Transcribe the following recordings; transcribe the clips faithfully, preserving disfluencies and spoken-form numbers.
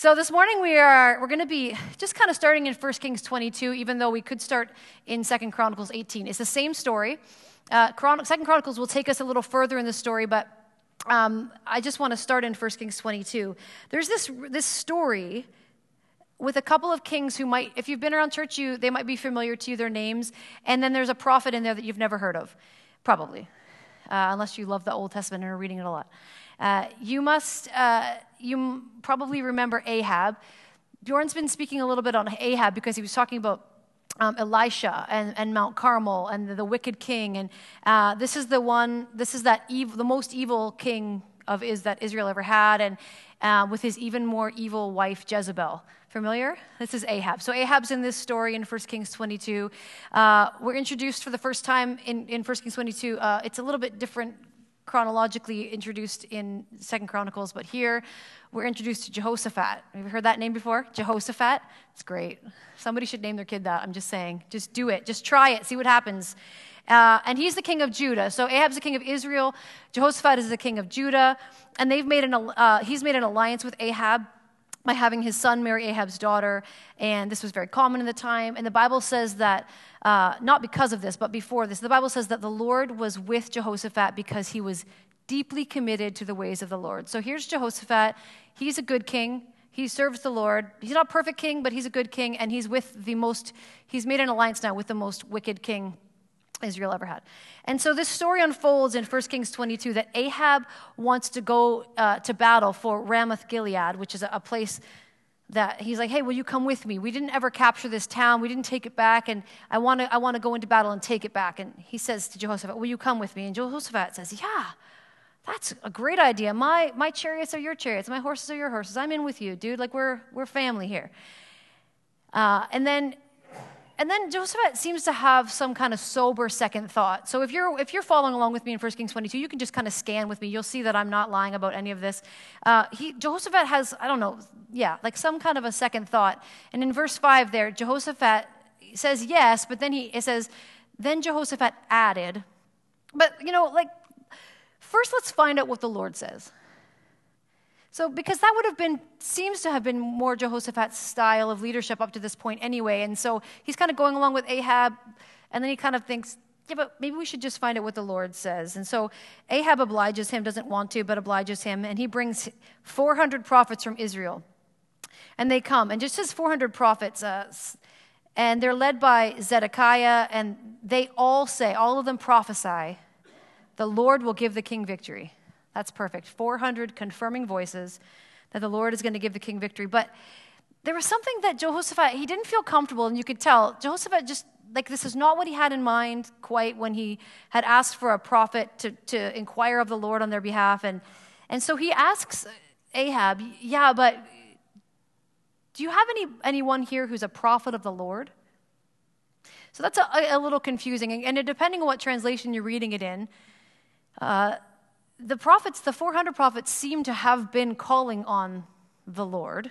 So this morning we are we're going to be just kind of starting in First Kings twenty-two, even though we could start in Second Chronicles eighteen. It's the same story. Uh, Chron- Second Chronicles will take us a little further in the story, but um, I just want to start in First Kings twenty-two. There's this this story with a couple of kings who might, if you've been around church, you they might be familiar to you, their names, and then there's a prophet in there that you've never heard of, probably, uh, unless you love the Old Testament and are reading it a lot. Uh, you must, uh, you m- probably remember Ahab. Bjorn's been speaking a little bit on Ahab because he was talking about um, Elisha and, and Mount Carmel and the, the wicked king. And uh, this is the one, this is that evil, the most evil king of is that Israel ever had, and uh, with his even more evil wife Jezebel. Familiar? This is Ahab. So Ahab's in this story in First Kings twenty-two. Uh, we're introduced for the first time in, in First Kings twenty-two. Uh, it's a little bit different chronologically introduced in Second Chronicles, but here we're introduced to Jehoshaphat. Have you heard that name before? Jehoshaphat? It's great. Somebody should name their kid that. I'm just saying. Just do it. Just try it. See what happens. Uh, and he's the king of Judah. So Ahab's the king of Israel. Jehoshaphat is the king of Judah. And they've made an uh, he's made an alliance with Ahab by having his son marry Ahab's daughter, and this was very common in the time. And the Bible says that, uh, not because of this, but before this, the Bible says that the Lord was with Jehoshaphat because he was deeply committed to the ways of the Lord. So here's Jehoshaphat. He's a good king. He serves the Lord. He's not a perfect king, but he's a good king, and he's with the most, he's made an alliance now with the most wicked king Israel ever had. And so this story unfolds in First Kings twenty-two that Ahab wants to go uh, to battle for Ramoth Gilead, which is a, a place that he's like, hey, will you come with me? We didn't ever capture this town. We didn't take it back, and I want to I want to go into battle and take it back. And he says to Jehoshaphat, will you come with me? And Jehoshaphat says, yeah, that's a great idea. My my chariots are your chariots. My horses are your horses. I'm in with you, dude. Like, we're we're family here. Uh, and then And then Jehoshaphat seems to have some kind of sober second thought. So if you're if you're following along with me in First Kings twenty-two, you can just kind of scan with me. You'll see that I'm not lying about any of this. Uh, he, Jehoshaphat has, I don't know, yeah, like some kind of a second thought. And in verse five there, Jehoshaphat says yes, but then he it says, then Jehoshaphat added. But, you know, like, first let's find out what the Lord says. So, because that would have been, seems to have been more Jehoshaphat's style of leadership up to this point anyway. And so he's kind of going along with Ahab, and then he kind of thinks, yeah, but maybe we should just find out what the Lord says. And so Ahab obliges him, doesn't want to, but obliges him, and he brings four hundred prophets from Israel. And they come, and just as four hundred prophets, uh, and they're led by Zedekiah, and they all say, all of them prophesy, the Lord will give the king victory. That's perfect. four hundred confirming voices that the Lord is going to give the king victory. But there was something that Jehoshaphat, he didn't feel comfortable, and you could tell. Jehoshaphat just, like, this is not what he had in mind quite when he had asked for a prophet to, to inquire of the Lord on their behalf. And, and so he asks Ahab, yeah, but do you have any anyone here who's a prophet of the Lord? So that's a, a little confusing. And, and depending on what translation you're reading it in, uh, The prophets, the four hundred prophets, seem to have been calling on the Lord.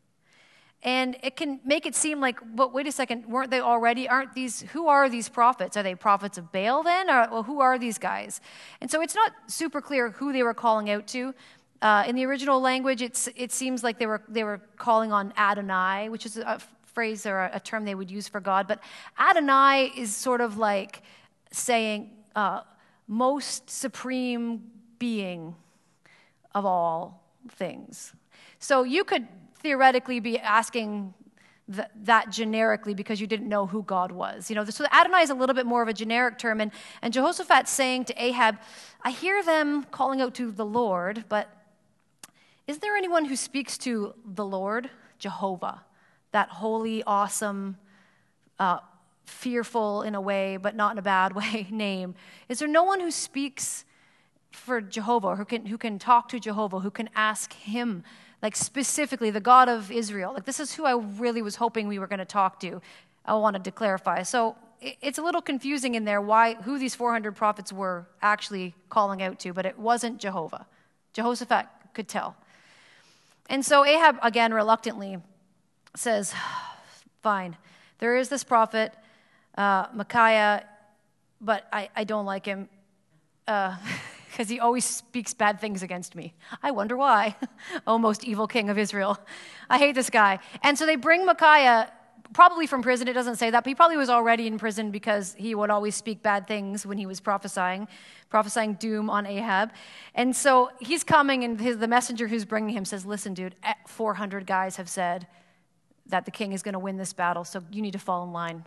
And it can make it seem like, but wait a second, weren't they already, aren't these, who are these prophets? Are they prophets of Baal then? Or well, who are these guys? And so it's not super clear who they were calling out to. Uh, in the original language, it's it seems like they were they were calling on Adonai, which is a phrase or a, a term they would use for God. But Adonai is sort of like saying uh, most supreme being of all things. So you could theoretically be asking th- that generically because you didn't know who God was. You know, so Adonai is a little bit more of a generic term, and, and Jehoshaphat's saying to Ahab, I hear them calling out to the Lord, but is there anyone who speaks to the Lord, Jehovah, that holy, awesome, uh, fearful in a way, but not in a bad way, name? Is there no one who speaks for Jehovah, who can who can talk to Jehovah, who can ask him, like specifically the God of Israel? Like, this is who I really was hoping we were going to talk to. I wanted to clarify. So it's a little confusing in there why who these four hundred prophets were actually calling out to, but it wasn't Jehovah. Jehoshaphat could tell. And so Ahab, again, reluctantly says, fine, there is this prophet, uh, Micaiah, but I, I don't like him. Uh because he always speaks bad things against me. I wonder why. Oh, most evil king of Israel. I hate this guy. And so they bring Micaiah, probably from prison. It doesn't say that, but he probably was already in prison because he would always speak bad things when he was prophesying, prophesying doom on Ahab. And so he's coming, and his, the messenger who's bringing him says, listen, dude, four hundred guys have said that the king is going to win this battle, so you need to fall in line.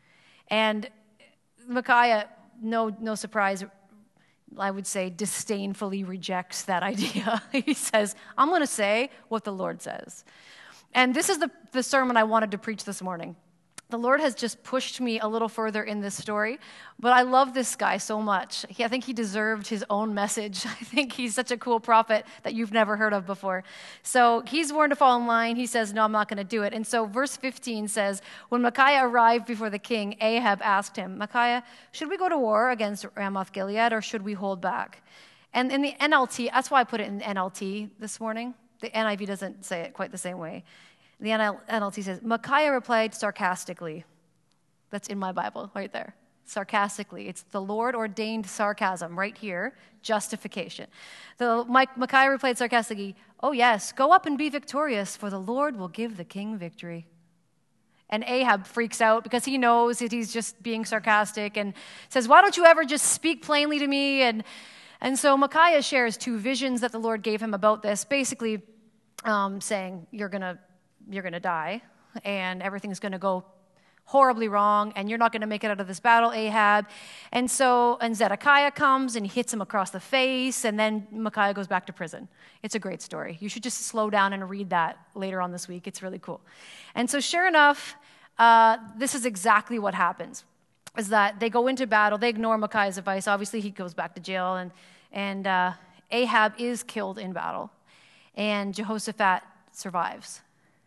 And Micaiah, no, no surprise, I would say, disdainfully rejects that idea. He says, I'm going to say what the Lord says. And this is the, the sermon I wanted to preach this morning. The Lord has just pushed me a little further in this story, but I love this guy so much. He, I think he deserved his own message. I think he's such a cool prophet that you've never heard of before. So he's warned to fall in line. He says, no, I'm not going to do it. And so verse fifteen says, when Micaiah arrived before the king, Ahab asked him, Micaiah, should we go to war against Ramoth Gilead, or should we hold back? And in the N L T, that's why I put it in the N L T this morning. The N I V doesn't say it quite the same way. The N L T says, Micaiah replied sarcastically. That's in my Bible right there. Sarcastically. It's the Lord ordained sarcasm right here. Justification. The Micaiah replied sarcastically, oh yes, go up and be victorious, for the Lord will give the king victory. And Ahab freaks out because he knows that he's just being sarcastic and says, why don't you ever just speak plainly to me? And, and so Micaiah shares two visions that the Lord gave him about this, basically um, saying, you're going to you're going to die, and everything's going to go horribly wrong, and you're not going to make it out of this battle, Ahab. And so, and Zedekiah comes and hits him across the face, and then Micaiah goes back to prison. It's a great story. You should just slow down and read that later on this week. It's really cool. And so sure enough, uh, this is exactly what happens, is that they go into battle. They ignore Micaiah's advice. Obviously, he goes back to jail, and, and uh, Ahab is killed in battle, and Jehoshaphat survives.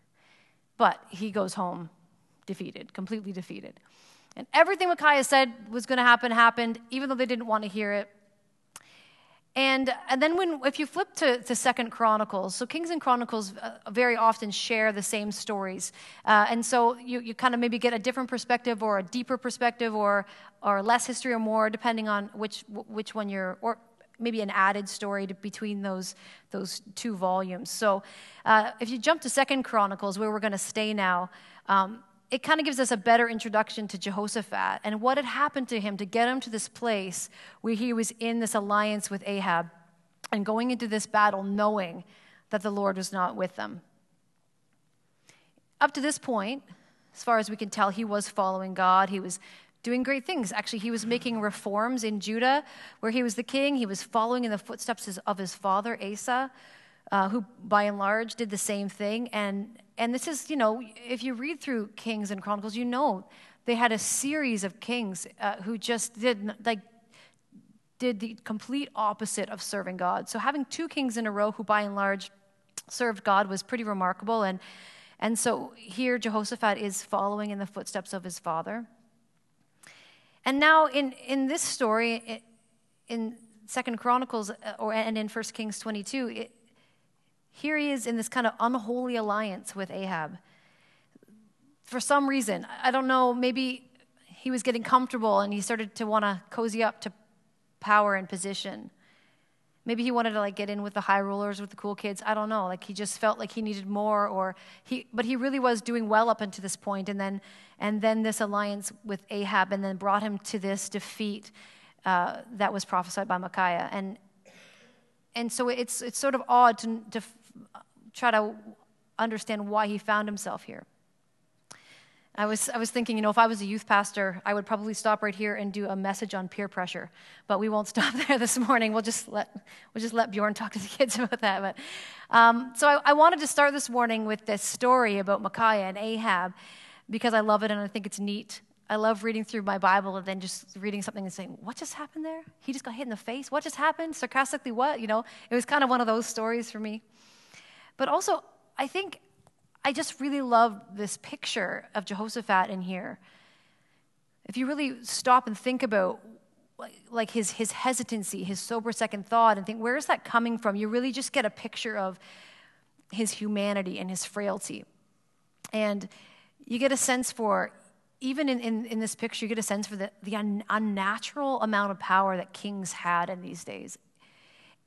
But he goes home defeated, completely defeated. And everything Micaiah said was going to happen happened, even though they didn't want to hear it. And, and then when if you flip to, to Second Chronicles, so Kings and Chronicles uh, very often share the same stories. Uh, and so you, you kind of maybe get a different perspective or a deeper perspective or or less history or more, depending on which which one you're, or maybe an added story to, between those those two volumes. So uh, if you jump to Second Chronicles, where we're going to stay now, um, it kind of gives us a better introduction to Jehoshaphat and what had happened to him to get him to this place where he was in this alliance with Ahab and going into this battle knowing that the Lord was not with them. Up to this point, as far as we can tell, he was following God. He was doing great things. Actually, he was making reforms in Judah, where he was the king. He was following in the footsteps of his father, Asa, uh, who, by and large, did the same thing. And and this is, you know, if you read through Kings and Chronicles, you know they had a series of kings uh, who just did, like, did the complete opposite of serving God. So having two kings in a row who, by and large, served God was pretty remarkable. And and so here, Jehoshaphat is following in the footsteps of his father. And now in, in this story, in Second Chronicles or and in First Kings twenty-two, it, here he is in this kind of unholy alliance with Ahab. For some reason, I don't know, maybe he was getting comfortable and he started to want to cozy up to power and position. Maybe he wanted to like get in with the high rollers, with the cool kids. I don't know. Like he just felt like he needed more, or he. But he really was doing well up until this point, and then, and then this alliance with Ahab, and then brought him to this defeat uh, that was prophesied by Micaiah. And and so it's it's sort of odd to to try to understand why he found himself here. I was I was thinking, you know, if I was a youth pastor, I would probably stop right here and do a message on peer pressure. But we won't stop there this morning. We'll just let we'll just let Bjorn talk to the kids about that. But um, so I, I wanted to start this morning with this story about Micaiah and Ahab because I love it and I think it's neat. I love reading through my Bible and then just reading something and saying, "What just happened there? He just got hit in the face. What just happened? Sarcastically, what?" You know, it was kind of one of those stories for me. But also, I think. I just really love this picture of Jehoshaphat in here. If you really stop and think about like his, his hesitancy, his sober second thought, and think, where is that coming from? You really just get a picture of his humanity and his frailty. And you get a sense for, even in, in, in this picture, you get a sense for the, the un, unnatural amount of power that kings had in these days.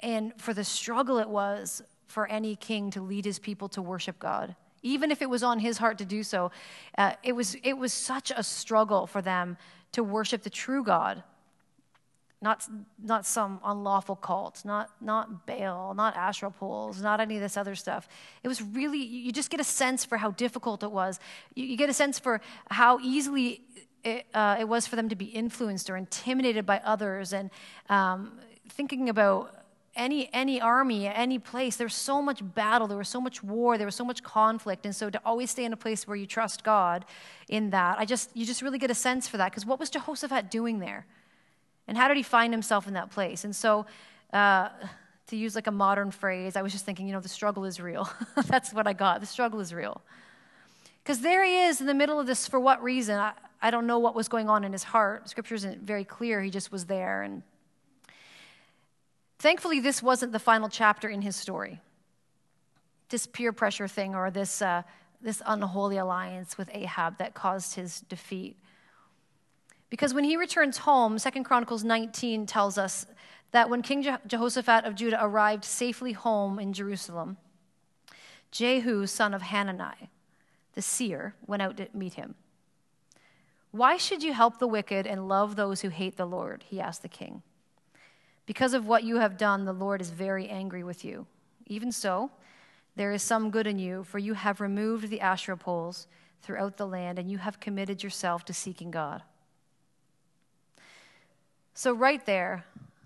and for the struggle it was for any king to lead his people to worship God. Even if it was on his heart to do so, uh, it was it was such a struggle for them to worship the true God, not not some unlawful cult, not not Baal, not Asherah poles, not any of this other stuff. It was really, you just get a sense for how difficult it was. You, you get a sense for how easily it, uh, it was for them to be influenced or intimidated by others. And um, thinking about Any any army, any place, there was so much battle, there was so much war, there was so much conflict, and so to always stay in a place where you trust God in that, I just you just really get a sense for that, because what was Jehoshaphat doing there? And how did he find himself in that place? And so, uh, to use like a modern phrase, I was just thinking, you know, the struggle is real. That's what I got. The struggle is real. Because there he is in the middle of this, for what reason? I, I don't know what was going on in his heart. Scripture isn't very clear. He just was there, and thankfully, this wasn't the final chapter in his story. This peer pressure thing, or this uh, this unholy alliance with Ahab that caused his defeat. Because when he returns home, Second Chronicles nineteen tells us that when King Je- Jehoshaphat of Judah arrived safely home in Jerusalem, Jehu, son of Hanani, the seer, went out to meet him. "Why should you help the wicked and love those who hate the Lord?" he asked the king. "Because of what you have done, the Lord is very angry with you. Even so, there is some good in you, for you have removed the Asherah poles throughout the land, and you have committed yourself to seeking God." So right there,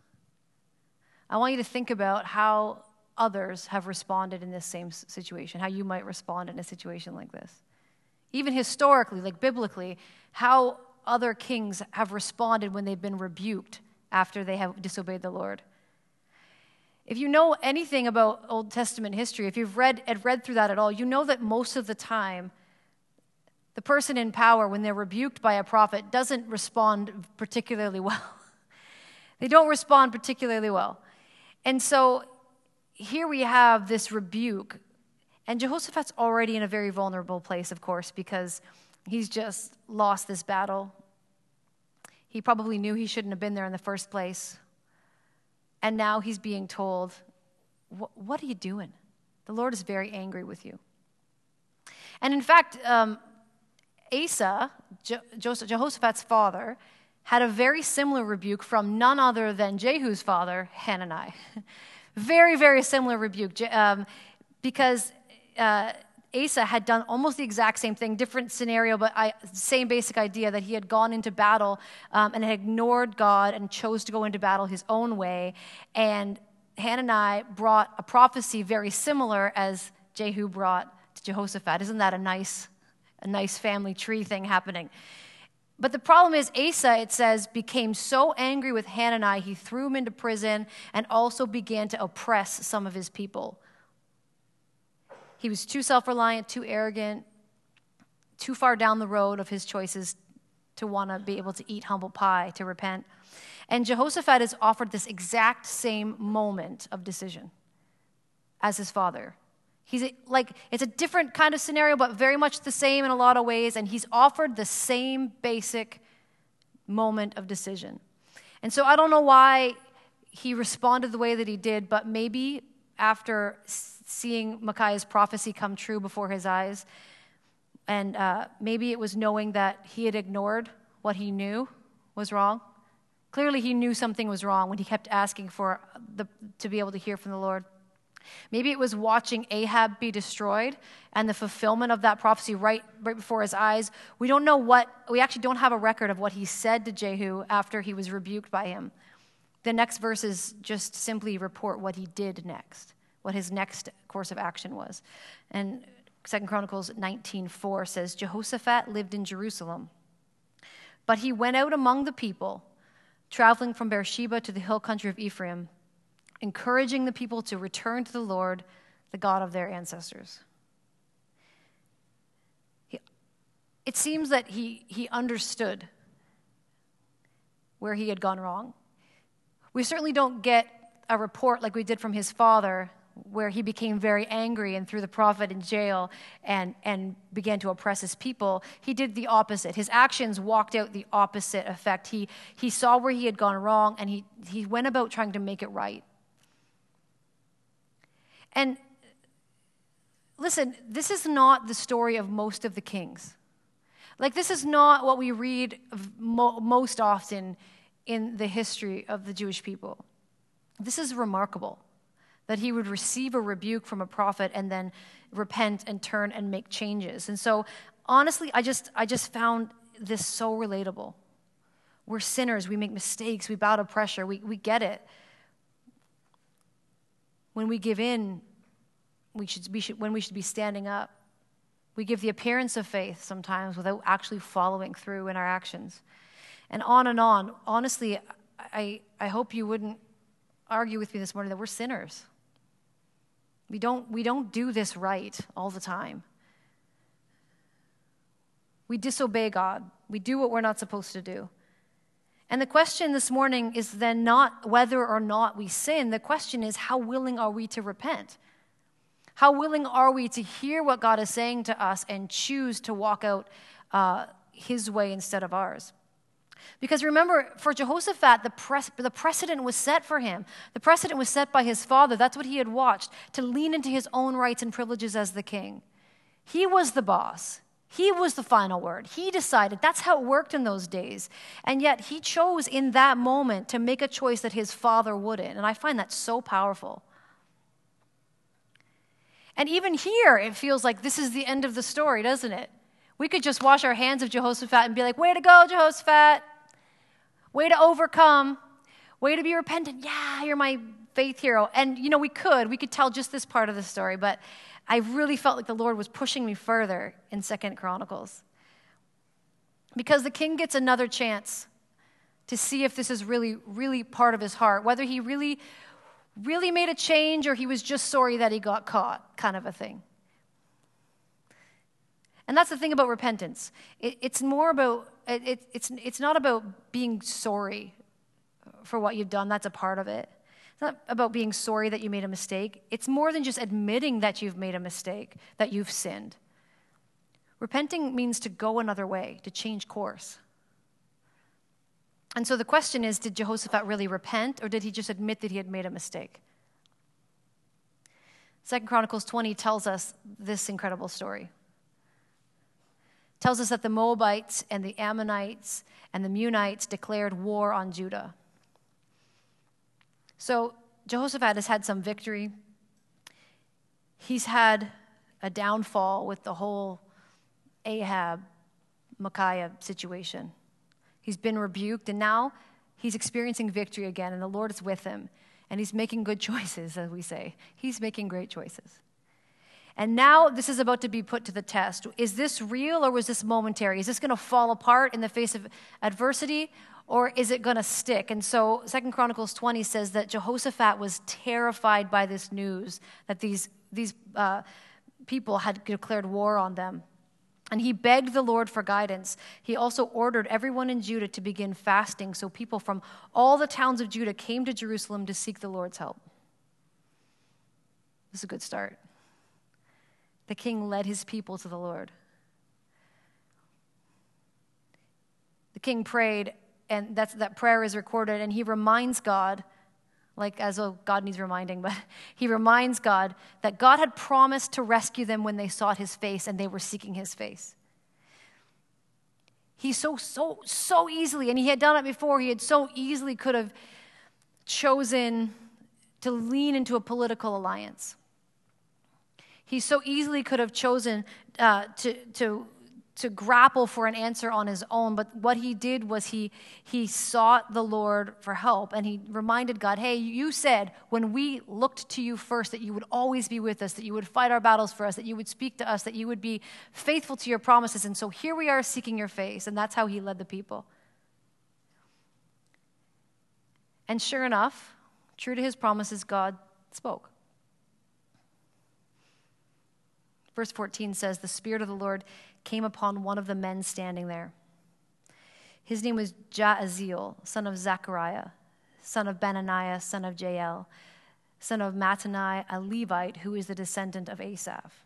I want you to think about how others have responded in this same situation, how you might respond in a situation like this. Even historically, like biblically, how other kings have responded when they've been rebuked after they have disobeyed the Lord. If you know anything about Old Testament history, if you've read read through that at all, you know that most of the time, the person in power, when they're rebuked by a prophet, doesn't respond particularly well. They don't respond particularly well. And so here we have this rebuke, and Jehoshaphat's already in a very vulnerable place, of course, because he's just lost this battle. He probably knew he shouldn't have been there in the first place. And now he's being told, what are you doing? The Lord is very angry with you. And in fact, um, Asa, Je- Jehoshaphat's father, had a very similar rebuke from none other than Jehu's father, Hanani. very, very similar rebuke, um, because uh, Asa had done almost the exact same thing, different scenario, but I, same basic idea, that he had gone into battle um, and had ignored God and chose to go into battle his own way. And Hanani brought a prophecy very similar as Jehu brought to Jehoshaphat. Isn't that a nice, a nice family tree thing happening? But the problem is, Asa, it says, became so angry with Hanani, he threw him into prison and also began to oppress some of his people. He was too self-reliant, too arrogant, too far down the road of his choices to want to be able to eat humble pie, to repent. And Jehoshaphat is offered this exact same moment of decision as his father. He's a, like, it's a different kind of scenario, but very much the same in a lot of ways, and he's offered the same basic moment of decision. And so I don't know why he responded the way that he did, but maybe after seeing Micaiah's prophecy come true before his eyes, and uh, maybe it was knowing that he had ignored what he knew was wrong. Clearly he knew something was wrong when he kept asking for the, to be able to hear from the Lord. Maybe it was watching Ahab be destroyed and the fulfillment of that prophecy right, right before his eyes. We don't know what, we actually don't have a record of what he said to Jehu after he was rebuked by him. The next verses just simply report what he did next, what his next course of action was. And Second Chronicles nineteen four says, Jehoshaphat lived in Jerusalem, but he went out among the people, traveling from Beersheba to the hill country of Ephraim, encouraging the people to return to the Lord, the God of their ancestors. He, it seems that he, he understood where he had gone wrong. We certainly don't get a report like we did from his father, where he became very angry and threw the prophet in jail and, and began to oppress his people. He did the opposite. His actions walked out the opposite effect. He, he saw where he had gone wrong, and he, he went about trying to make it right. And listen, this is not the story of most of the kings. Like, this is not what we read of mo- most often in the history of the Jewish people. This is remarkable, that he would receive a rebuke from a prophet and then repent and turn and make changes. And so, honestly, I just I just found this so relatable. We're sinners. We make mistakes. We bow to pressure. We we get it. When we give in, we should, we should when we should be standing up. We give the appearance of faith sometimes without actually following through in our actions. And on and on. Honestly, I I hope you wouldn't argue with me this morning that we're sinners. We don't we don't do this right all the time. We disobey God. We do what we're not supposed to do. And the question this morning is then not whether or not we sin. The question is, how willing are we to repent? How willing are we to hear what God is saying to us and choose to walk out uh, his way instead of ours? Because remember, for Jehoshaphat, the, pres- the precedent was set for him. The precedent was set by his father. That's what he had watched, to lean into his own rights and privileges as the king. He was the boss. He was the final word. He decided. That's how it worked in those days. And yet he chose in that moment to make a choice that his father wouldn't. And I find that so powerful. And even here, it feels like this is the end of the story, doesn't it? We could just wash our hands of Jehoshaphat and be like, way to go, Jehoshaphat. Way to overcome. Way to be repentant. Yeah, you're my faith hero. And, you know, we could. We could tell just this part of the story. But I really felt like the Lord was pushing me further in Second Chronicles. Because the king gets another chance to see if this is really, really part of his heart. Whether he really, really made a change or he was just sorry that he got caught, kind of a thing. And that's the thing about repentance. It, it's more about, it, it, it's, it's not about being sorry for what you've done. That's a part of it. It's not about being sorry that you made a mistake. It's more than just admitting that you've made a mistake, that you've sinned. Repenting means to go another way, to change course. And so the question is, did Jehoshaphat really repent, or did he just admit that he had made a mistake? Second Chronicles twenty tells us this incredible story. It tells us that the Moabites and the Ammonites and the Meunites declared war on Judah. So Jehoshaphat has had some victory. He's had a downfall with the whole Ahab, Micaiah situation. He's been rebuked, and now he's experiencing victory again, and the Lord is with him. And he's making good choices, as we say. He's making great choices. And now this is about to be put to the test. Is this real, or was this momentary? Is this going to fall apart in the face of adversity, or is it going to stick? And so Second Chronicles twenty says that Jehoshaphat was terrified by this news, that these, these uh, people had declared war on them. And he begged the Lord for guidance. He also ordered everyone in Judah to begin fasting, so people from all the towns of Judah came to Jerusalem to seek the Lord's help. This is a good start. The king led his people to the Lord. The king prayed, and that's, that prayer is recorded, and he reminds God, like as though God needs reminding, but he reminds God that God had promised to rescue them when they sought his face and they were seeking his face. He so, so, so easily, and he had done it before, he had so easily could have chosen to lean into a political alliance. He so easily could have chosen uh, to, to, to grapple for an answer on his own, but what he did was he, he sought the Lord for help, and he reminded God, hey, you said when we looked to you first that you would always be with us, that you would fight our battles for us, that you would speak to us, that you would be faithful to your promises, and so here we are seeking your face, and that's how he led the people. And sure enough, true to his promises, God spoke. Verse fourteen says, the Spirit of the Lord came upon one of the men standing there. His name was Jahaziel, son of Zechariah, son of Benaniah, son of Jael, son of Mattanai, a Levite who is the descendant of Asaph.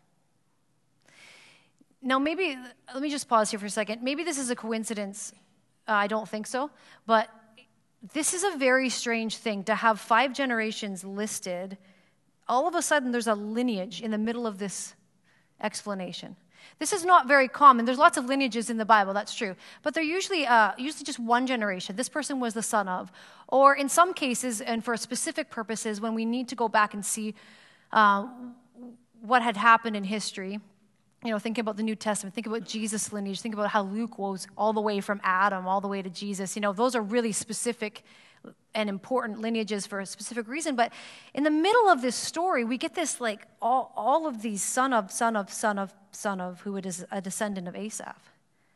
Now maybe, let me just pause here for a second. Maybe this is a coincidence. Uh, I don't think so. But this is a very strange thing to have five generations listed all of a sudden there's a lineage in the middle of this explanation. This is not very common. There's lots of lineages in the Bible, that's true. But they're usually uh, usually just one generation. This person was the son of. Or in some cases, and for specific purposes, when we need to go back and see uh, what had happened in history, you know, think about the New Testament, think about Jesus' lineage, think about how Luke was all the way from Adam all the way to Jesus. You know, those are really specific and important lineages for a specific reason. But in the middle of this story, we get this, like, all, all of these son of, son of, son of, son of, who is a descendant of Asaph.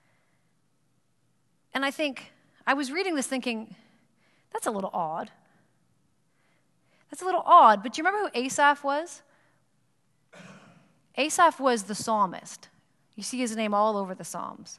And I think, I was reading this thinking, that's a little odd. That's a little odd, but do you remember who Asaph was? Asaph was the psalmist. You see his name all over the Psalms.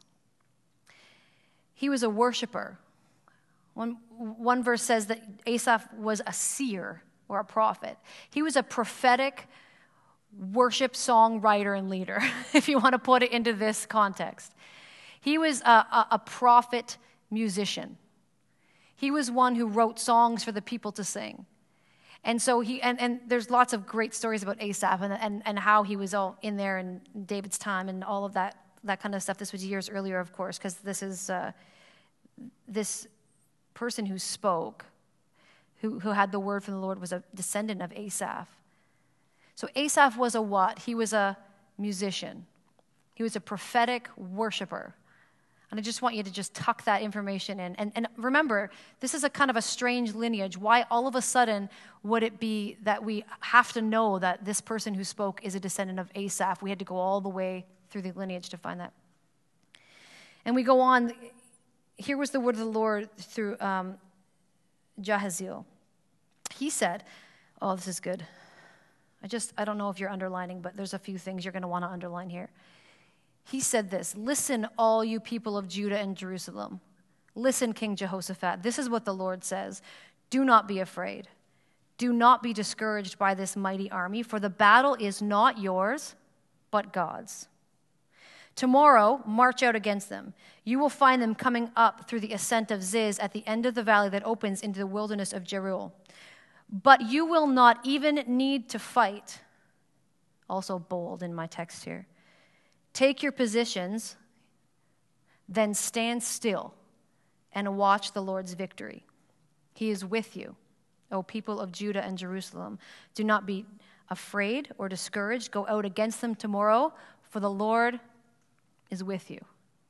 He was a worshiper. One, one verse says that Asaph was a seer or a prophet. He was a prophetic worship song writer and leader, if you want to put it into this context. He was a, a, a prophet musician. He was one who wrote songs for the people to sing. And so he, and, and there's lots of great stories about Asaph and, and, and how he was all in there in David's time and all of that, that kind of stuff. This was years earlier, of course, because this is, uh, this person who spoke, who, who had the word from the Lord, was a descendant of Asaph. So Asaph was a what? He was a musician. He was a prophetic worshiper. And I just want you to just tuck that information in. And, and remember, this is a kind of a strange lineage. Why all of a sudden would it be that we have to know that this person who spoke is a descendant of Asaph? We had to go all the way through the lineage to find that. And we go on. Here was the word of the Lord through um, Jahaziel. He said, oh, this is good. I just, I don't know if you're underlining, but there's a few things you're going to want to underline here. He said this, listen, all you people of Judah and Jerusalem. Listen, King Jehoshaphat. This is what the Lord says. Do not be afraid. Do not be discouraged by this mighty army, for the battle is not yours, but God's. Tomorrow, march out against them. You will find them coming up through the ascent of Ziz at the end of the valley that opens into the wilderness of Jeruel. But you will not even need to fight. Also bold in my text here. Take your positions, then stand still and watch the Lord's victory. He is with you, O people of Judah and Jerusalem. Do not be afraid or discouraged. Go out against them tomorrow, for the Lord is with you.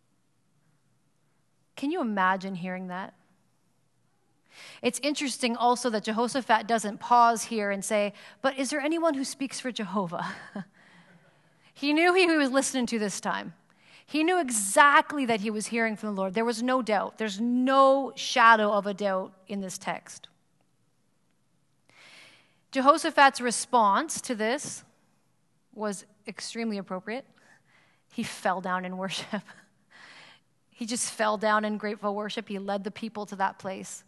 Can you imagine hearing that? It's interesting also that Jehoshaphat doesn't pause here and say, but is there anyone who speaks for Jehovah? He knew who he was listening to this time. He knew exactly that he was hearing from the Lord. There was no doubt. There's no shadow of a doubt in this text. Jehoshaphat's response to this was extremely appropriate. He fell down in worship. He just fell down in grateful worship. He led the people to that place.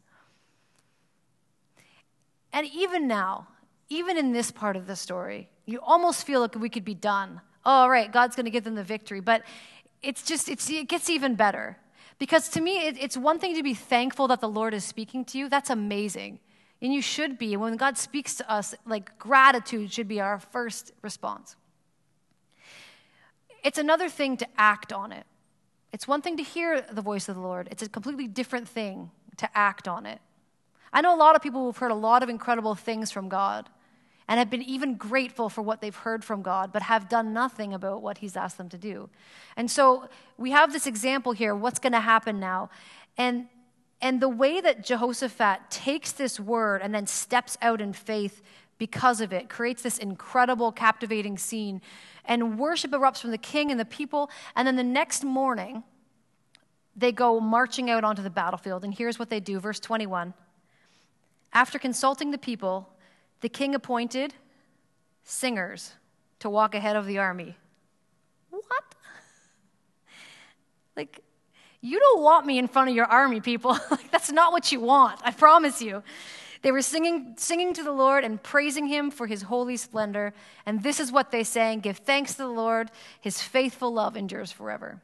And even now, even in this part of the story, you almost feel like we could be done. Oh, all right, God's going to give them the victory. But it's just, it's, it gets even better. Because to me, it, it's one thing to be thankful that the Lord is speaking to you. That's amazing. And you should be. When God speaks to us, like, gratitude should be our first response. It's another thing to act on it. It's one thing to hear the voice of the Lord. It's a completely different thing to act on it. I know a lot of people who've heard a lot of incredible things from God and have been even grateful for what they've heard from God, but have done nothing about what he's asked them to do. And so we have this example here, what's going to happen now. And, and the way that Jehoshaphat takes this word and then steps out in faith because of it creates this incredible, captivating scene. And worship erupts from the king and the people. And then the next morning, they go marching out onto the battlefield. And here's what they do, verse twenty-one. After consulting the people, the king appointed singers to walk ahead of the army. What? Like, you don't want me in front of your army, people. Like, that's not what you want, I promise you. They were singing, singing to the Lord and praising him for his holy splendor. And this is what they sang: give thanks to the Lord, his faithful love endures forever.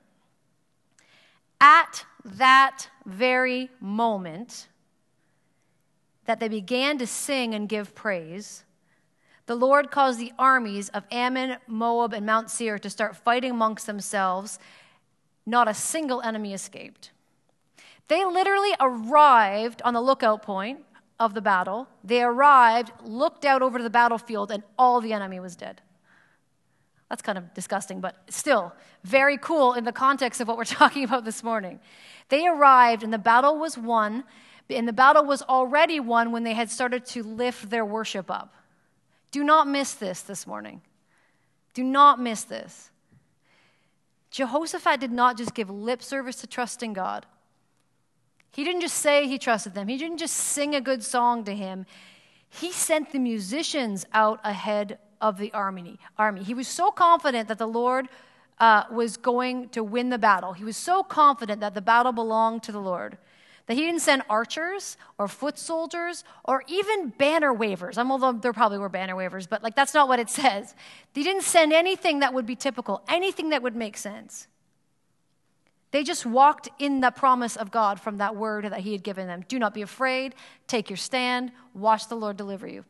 At that very moment that they began to sing and give praise, the Lord caused the armies of Ammon, Moab, and Mount Seir to start fighting amongst themselves. Not a single enemy escaped. They literally arrived on the lookout point of the battle. They arrived, looked out over the battlefield, and all the enemy was dead. That's kind of disgusting, but still very cool in the context of what we're talking about this morning. They arrived, and the battle was won, and the battle was already won when they had started to lift their worship up. Do not miss this this morning. Do not miss this. Jehoshaphat did not just give lip service to trusting God. He didn't just say he trusted them. He didn't just sing a good song to him. He sent the musicians out ahead of the army. Army. He was so confident that the Lord uh, was going to win the battle. He was so confident that the battle belonged to the Lord that he didn't send archers or foot soldiers or even banner wavers. I'm, although there probably were banner wavers, but like that's not what it says. He didn't send anything that would be typical, anything that would make sense. They just walked in the promise of God from that word that he had given them. Do not be afraid. Take your stand. Watch the Lord deliver you.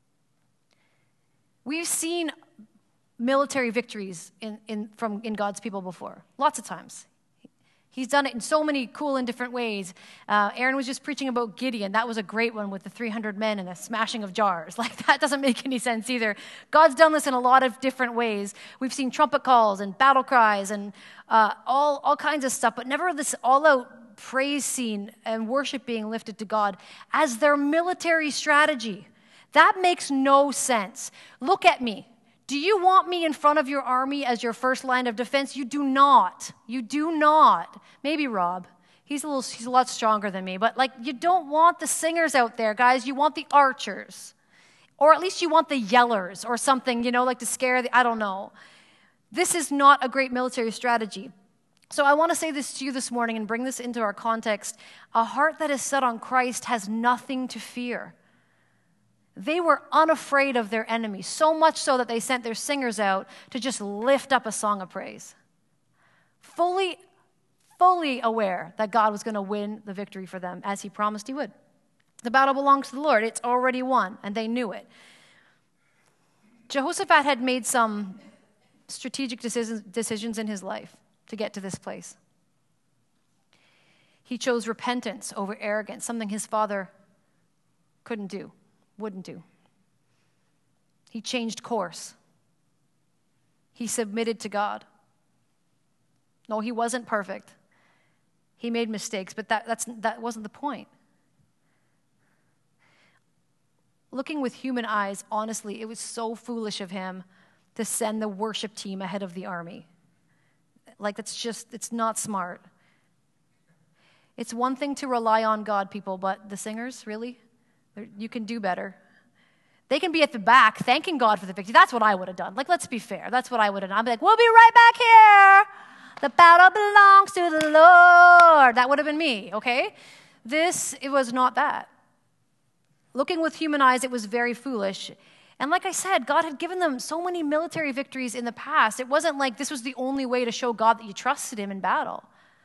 We've seen military victories in, in, from, in God's people before, lots of times. He's done it in so many cool and different ways. Uh, Aaron was just preaching about Gideon. That was a great one with the three hundred men and the smashing of jars. Like, that doesn't make any sense either. God's done this in a lot of different ways. We've seen trumpet calls and battle cries and uh, all, all kinds of stuff, but never this all-out praise scene and worship being lifted to God as their military strategy. That makes no sense. Look at me. Do you want me in front of your army as your first line of defense? You do not. You do not. Maybe Rob. He's a little. He's a lot stronger than me. But like, you don't want the singers out there, guys. You want the archers. Or at least you want the yellers or something, you know, like to scare the, I don't know. This is not a great military strategy. So I want to say this to you this morning and bring this into our context. A heart that is set on Christ has nothing to fear. They were unafraid of their enemies, so much so that they sent their singers out to just lift up a song of praise. Fully, fully aware that God was going to win the victory for them, as he promised he would. The battle belongs to the Lord. It's already won, and they knew it. Jehoshaphat had made some strategic decisions, decisions in his life to get to this place. He chose repentance over arrogance, something his father couldn't do. Wouldn't do. He changed course. He submitted to God. No, he wasn't perfect. He made mistakes, but that, that's, that wasn't the point. Looking with human eyes, honestly, it was so foolish of him to send the worship team ahead of the army. Like, that's just, it's not smart. It's one thing to rely on God, people, but the singers, really? You can do better. They can be at the back thanking God for the victory. That's what I would have done. Like, let's be fair. That's what I would have done. I'd be like, we'll be right back here. The battle belongs to the Lord. That would have been me, okay? This, it was not that. Looking with human eyes, it was very foolish. And like I said, God had given them so many military victories in the past. It wasn't like this was the only way to show God that you trusted him in battle.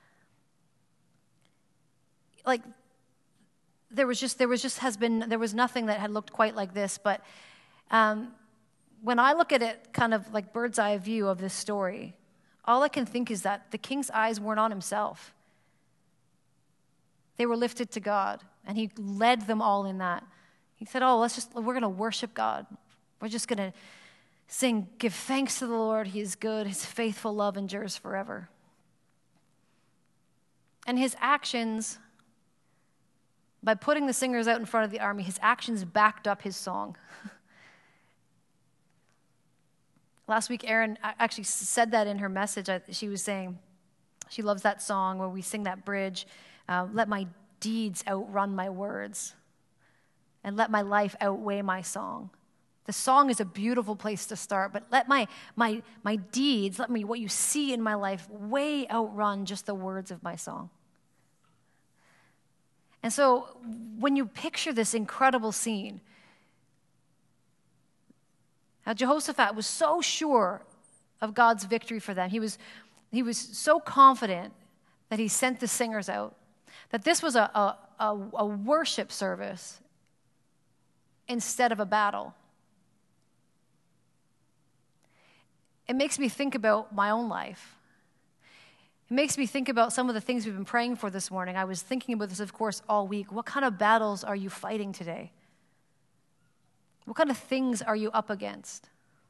Like, There was just, there was just has been, there was nothing that had looked quite like this. But um, when I look at it kind of like bird's eye view of this story, all I can think is that the king's eyes weren't on himself. They were lifted to God, and he led them all in that. He said, oh, let's just, we're going to worship God. We're just going to sing, give thanks to the Lord. He is good. His faithful love endures forever. And his actions, by putting the singers out in front of the army, his actions backed up his song. Last week, Erin actually said that in her message. She was saying she loves that song where we sing that bridge, uh, let my deeds outrun my words, and let my life outweigh my song. The song is a beautiful place to start, but let my my my deeds, let me what you see in my life way outrun just the words of my song. And so when you picture this incredible scene, now Jehoshaphat was so sure of God's victory for them. He was, he was so confident that he sent the singers out, that this was a, a, a, a worship service instead of a battle. it makes me think about my own life. It makes me think about some of the things we've been praying for this morning. I was thinking about this, of course, all week. What kind of battles are you fighting today? What kind of things are you up against?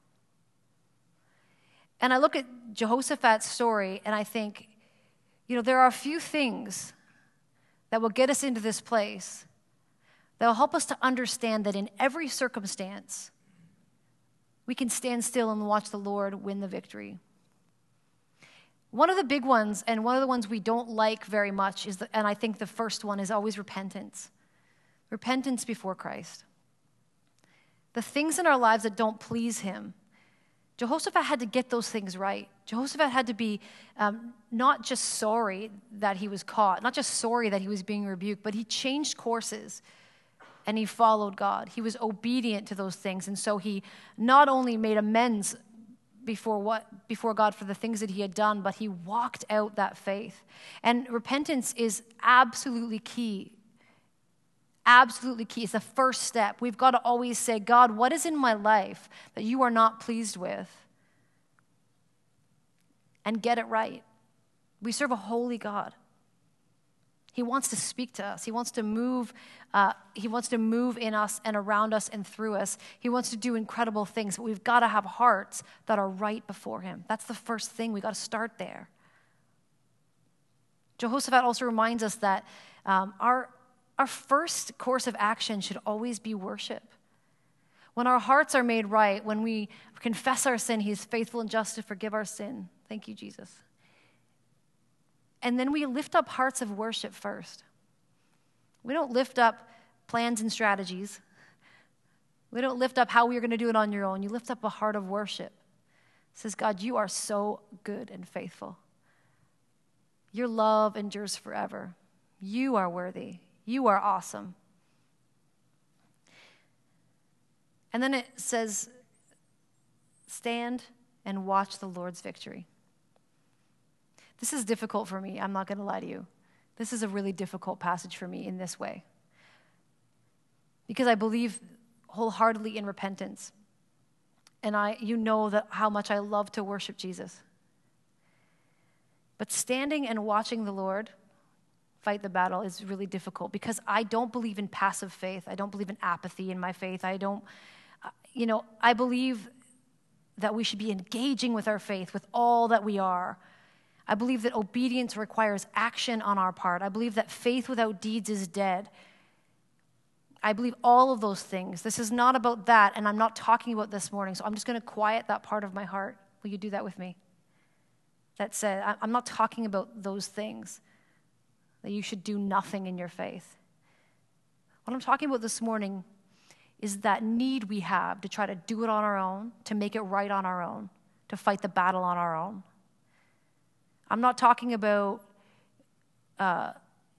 And I look at Jehoshaphat's story and I think, you know, there are a few things that will get us into this place that will help us to understand that in every circumstance, we can stand still and watch the Lord win the victory. One of the big ones, and one of the ones we don't like very much, is, the, and I think the first one is always repentance. Repentance before Christ. The things in our lives that don't please him. Jehoshaphat had to get those things right. Jehoshaphat had to be um, not just sorry that he was caught, not just sorry that he was being rebuked, but he changed courses and he followed God. He was obedient to those things, and so he not only made amends before what before God for the things that he had done, but he walked out that faith. And repentance is absolutely key. Absolutely key. It's the first step. We've got to always say, God, what is in my life that you are not pleased with? And get it right. We serve a holy God. He wants to speak to us. He wants to move. Uh, he wants to move in us and around us and through us. He wants to do incredible things, but we've got to have hearts that are right before him. That's the first thing. We've got to start there. Jehoshaphat also reminds us that um, our, our first course of action should always be worship. When our hearts are made right, when we confess our sin, he is faithful and just to forgive our sin. Thank you, Jesus. And then we lift up hearts of worship first. We don't lift up plans and strategies. We don't lift up how we're going to do it on your own. You lift up a heart of worship. It says, God, you are so good and faithful. Your love endures forever. You are worthy. You are awesome. And then it says, stand and watch the Lord's victory. This is difficult for me. I'm not going to lie to you. This is a really difficult passage for me in this way. Because I believe wholeheartedly in repentance. And I, you know that how much I love to worship Jesus. But standing and watching the Lord fight the battle is really difficult because I don't believe in passive faith. I don't believe in apathy in my faith. I don't, you know, I believe that we should be engaging with our faith with all that we are. I believe that obedience requires action on our part. I believe that faith without deeds is dead. I believe all of those things. This is not about that, and I'm not talking about this morning, so I'm just going to quiet that part of my heart. Will you do that with me? That said, I'm not talking about those things, that you should do nothing in your faith. What I'm talking about this morning is that need we have to try to do it on our own, to make it right on our own, to fight the battle on our own. I'm not talking about uh,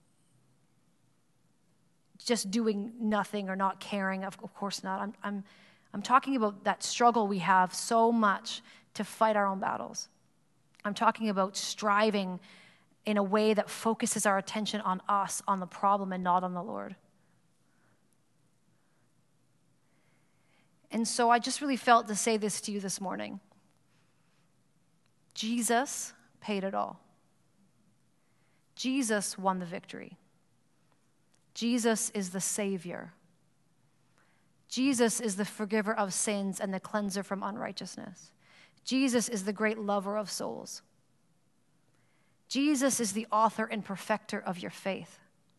just doing nothing or not caring. Of, of course not. I'm, I'm, I'm talking about that struggle we have so much to fight our own battles. I'm talking about striving in a way that focuses our attention on us, on the problem, and not on the Lord. And so I just really felt to say this to you this morning. Jesus paid it all. Jesus won the victory. Jesus is the Savior. Jesus is the forgiver of sins and the cleanser from unrighteousness. Jesus is the great lover of souls. Jesus is the author and perfecter of your faith.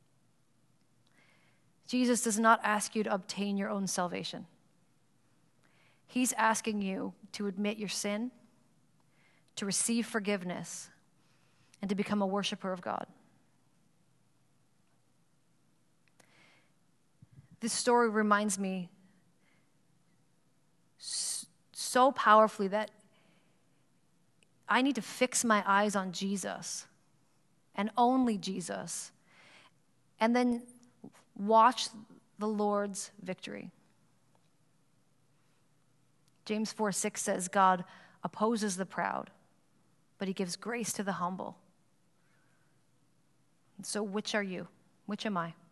Jesus does not ask you to obtain your own salvation. He's asking you to admit your sin, to receive forgiveness, and to become a worshiper of God. This story reminds me so powerfully that I need to fix my eyes on Jesus and only Jesus, and then watch the Lord's victory. James four six says, God opposes the proud, but he gives grace to the humble. And so which are you? Which am I?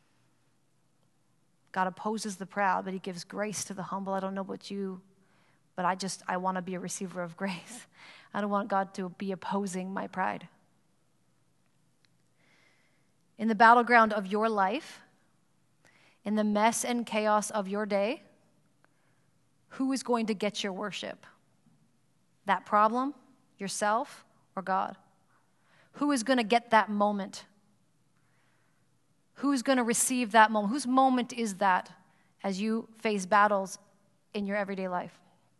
God opposes the proud, but he gives grace to the humble. I don't know about you, but I just, I want to be a receiver of grace. I don't want God to be opposing my pride. In the battleground of your life, in the mess and chaos of your day, who is going to get your worship? That problem, yourself, or God? Who is going to get that moment? Who's going to receive that moment? Whose moment is that as you face battles in your everyday life?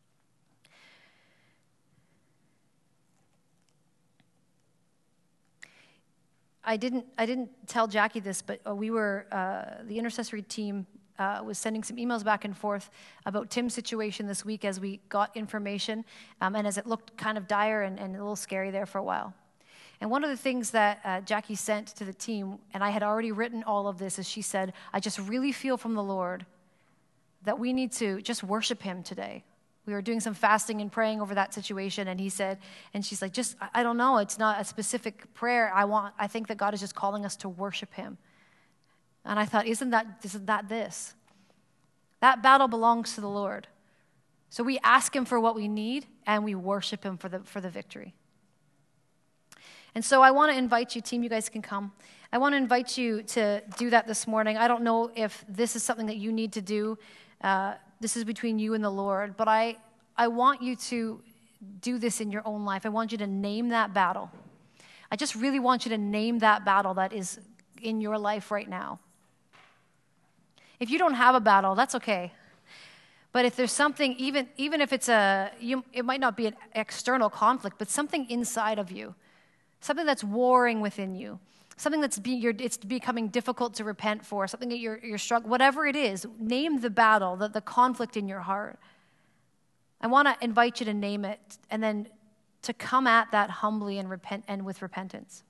I didn't I didn't tell Jackie this, but we were, uh, the intercessory team uh, was sending some emails back and forth about Tim's situation this week as we got information, um, and as it looked kind of dire and, and a little scary there for a while. And one of the things that uh, Jackie sent to the team, and I had already written all of this, is she said, I just really feel from the Lord that we need to just worship him today. We were doing some fasting and praying over that situation, and he said, and she's like, just, I don't know, it's not a specific prayer. I want, I think that God is just calling us to worship him. And I thought, isn't that, isn't that this? That battle belongs to the Lord. So we ask him for what we need, and we worship him for the, for the victory. And so I want to invite you, team, you guys can come. I want to invite you to do that this morning. I don't know if this is something that you need to do. Uh, this is between you and the Lord. But I, I want you to do this in your own life. I want you to name that battle. I just really want you to name that battle that is in your life right now. If you don't have a battle, that's okay. But if there's something, even, even if it's a, you, it might not be an external conflict, but something inside of you, something that's warring within you, something that's be, you're, it's becoming difficult to repent for, something that you're, you're struggling, whatever it is, name the battle, the, the conflict in your heart. I want to invite you to name it and then to come at that humbly and repent and with repentance.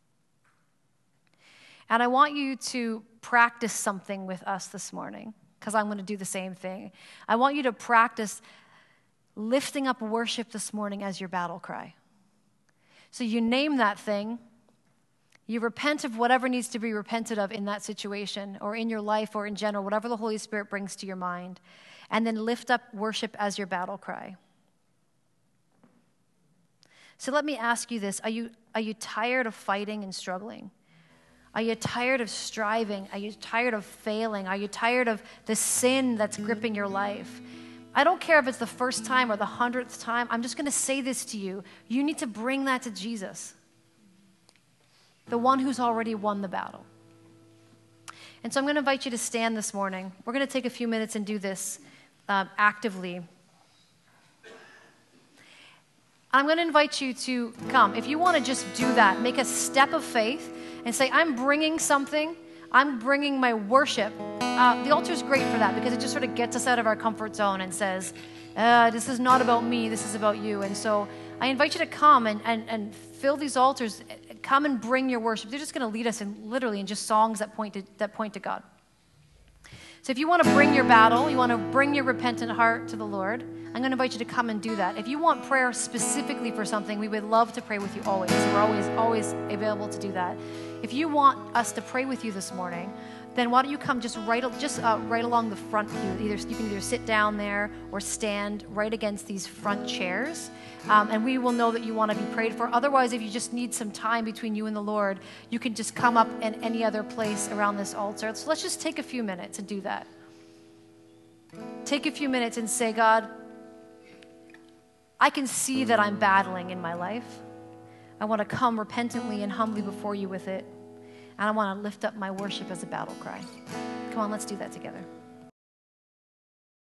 And I want you to practice something with us this morning, because I'm going to do the same thing. I want you to practice lifting up worship this morning as your battle cry. So you name that thing, you repent of whatever needs to be repented of in that situation or in your life or in general, whatever the Holy Spirit brings to your mind, and then lift up worship as your battle cry. So let me ask you this. Are you, are you tired of fighting and struggling? Are you tired of striving? Are you tired of failing? Are you tired of the sin that's gripping your life? I don't care if it's the first time or the hundredth time. I'm just going to say this to you. You need to bring that to Jesus, the one who's already won the battle. And so I'm going to invite you to stand this morning. We're going to take a few minutes and do this um, actively. I'm going to invite you to come. If you want to just do that, make a step of faith and say, I'm bringing something. I'm bringing my worship. Uh, the altar is great for that because it just sort of gets us out of our comfort zone and says, uh, this is not about me, this is about you. And so I invite you to come and, and, and fill these altars. Come and bring your worship. They're just going to lead us in literally in just songs that point to, that point to God. So if you want to bring your battle, you want to bring your repentant heart to the Lord, I'm going to invite you to come and do that. If you want prayer specifically for something, we would love to pray with you always. We're always, always available to do that. If you want us to pray with you this morning, then why don't you come just right, just uh, right along the front pew. Either you can either sit down there or stand right against these front chairs, um, and we will know that you want to be prayed for. Otherwise, if you just need some time between you and the Lord, you can just come up in any other place around this altar. So let's just take a few minutes and do that. Take a few minutes and say, God, I can see that I'm battling in my life. I want to come repentantly and humbly before you with it. And I want to lift up my worship as a battle cry. Come on, let's do that together.